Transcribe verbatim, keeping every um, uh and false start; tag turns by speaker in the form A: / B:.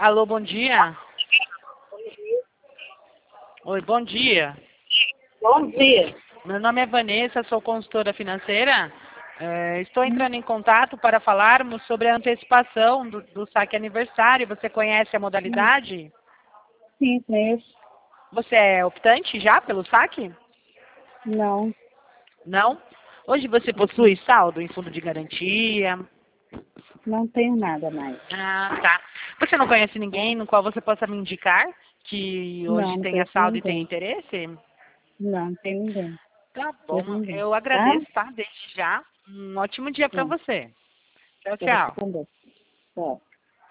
A: Alô, bom dia. Oi, bom dia.
B: Bom dia.
A: Meu nome é Vanessa, sou consultora financeira. É, estou entrando em contato para falarmos sobre a antecipação do, do saque aniversário. Você conhece a modalidade?
B: Sim, conheço.
A: Você é optante já pelo saque?
B: Não.
A: Não? Hoje você possui saldo em fundo de garantia?
B: Não tenho nada mais.
A: Ah, tá. Você não conhece ninguém no qual você possa me indicar que
B: Não,
A: hoje
B: não
A: tenha
B: conheço
A: saldo e tenha
B: ninguém.
A: interesse?
B: Não, não tem ninguém.
A: Tá bom,
B: Conheço ninguém.
A: eu
B: Tá?
A: agradeço, tá? Desde já. Um ótimo dia para
B: Não.
A: você. Tchau,
B: Para você
A: tchau.
B: também. Tchau.